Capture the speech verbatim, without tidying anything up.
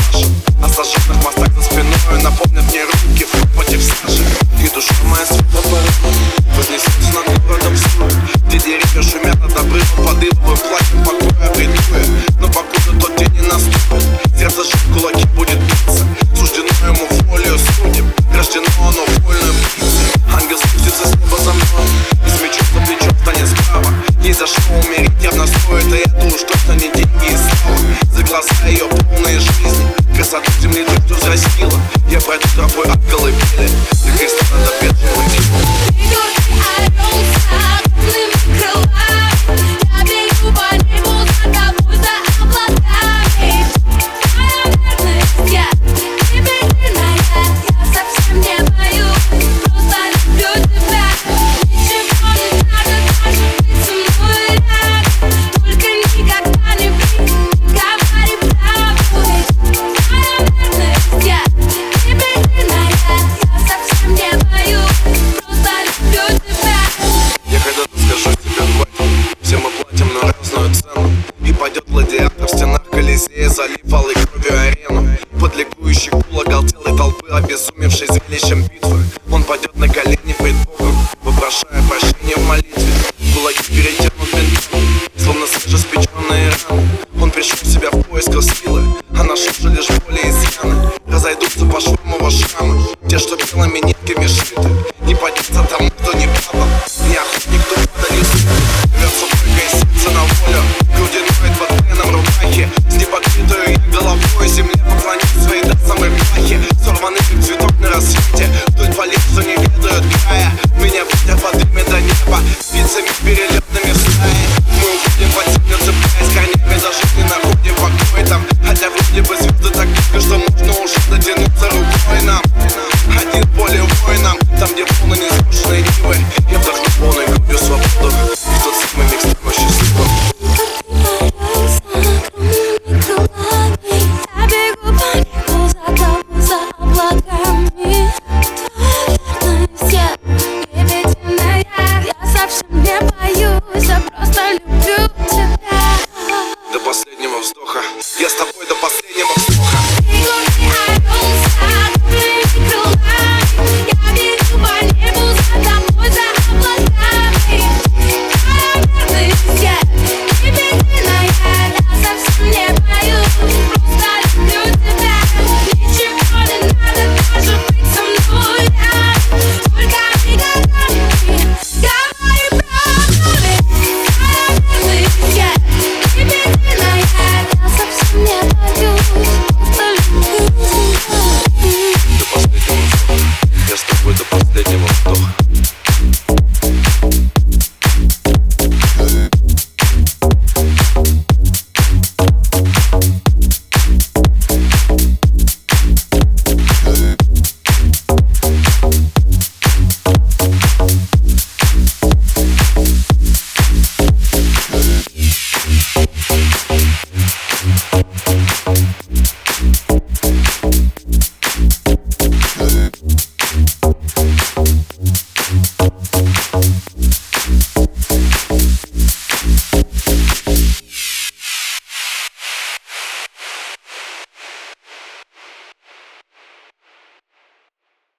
пляшем, на сожженных мостах за спиной напомнят мне руки в капоте в саже. И душа моя светла порывом вознесется над городом строит, где деревья шумят над обрывом, под ивовым платьем покоя обретуя. Но покуда тот день не наступит, сердце же в кулаки будет биться. Суждено ему волею судеб, рождено оно вольной птицей. Ангел спустится с неба за мной и с мечом за плечом станет справа. Ей за что умереть явно стоит, и это уж точно не деньги и слава. За глаза ее полные жизни, красоту земли той, что взрастила, я пройду тропой от колыбели.